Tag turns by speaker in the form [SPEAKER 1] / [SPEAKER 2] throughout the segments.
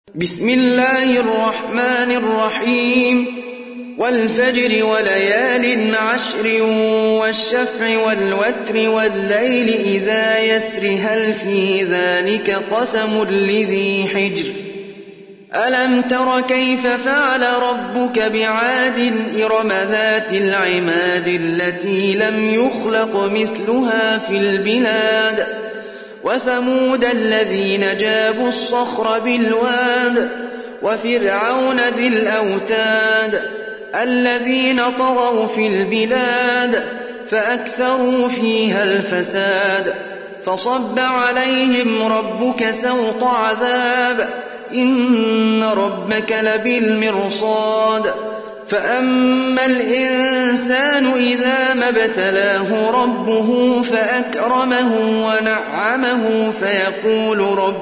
[SPEAKER 1] بسم الله الرحمن الرحيم والفجر وليال عشر والشفع والوتر والليل إذا يسر هل في ذلك قسم لذي حجر ألم تر كيف فعل ربك بعاد إرم ذات العماد التي لم يخلق مثلها في البلاد وثمود الذين جابوا الصخر بالواد وفرعون ذي الأوتاد الذين طغوا في البلاد فأكثروا فيها الفساد فصب عليهم ربك سوط عذاب إن ربك لبالمرصاد فأما الإنسان إذا ما ابتلاه ربه فأكرمه ونعمه فيقول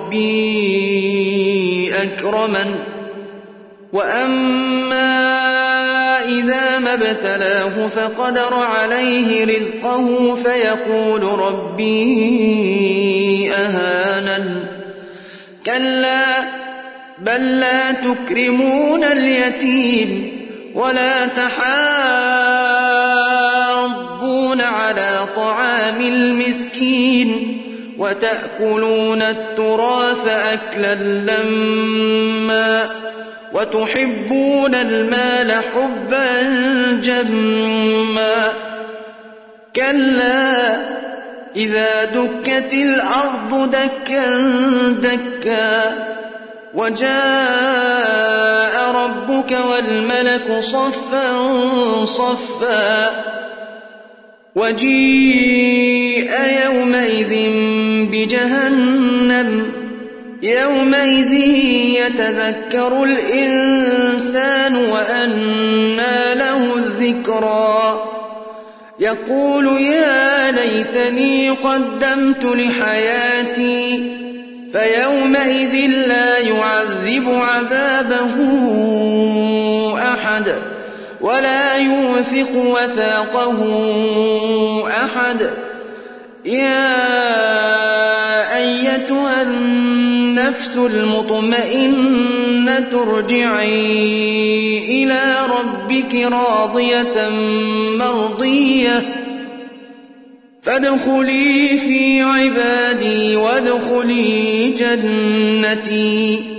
[SPEAKER 1] ربي أكرمن وأما إذا ما ابتلاه فقدر عليه رزقه فيقول ربي أهانن كلا بل لا تكرمون اليتيم ولا تحاضون على طعام المسكين وتأكلون التراث أكلا لما وتحبون المال حبا جما كلا إذا دكت الأرض دكا دكا وجاء ربك والملك صفا صفا وجيء يومئذ بجهنم يومئذ يتذكر الإنسان وأنى له الذكرى يقول يا ليتني قدمت لحياتي فيومئذ لا يعذب عذابه أحد ولا يوثق وثاقه أحد يا أيتها النفس المطمئنة ارجعي إلى ربك راضية مرضية فادخلي في عبادي وادخلي جنتي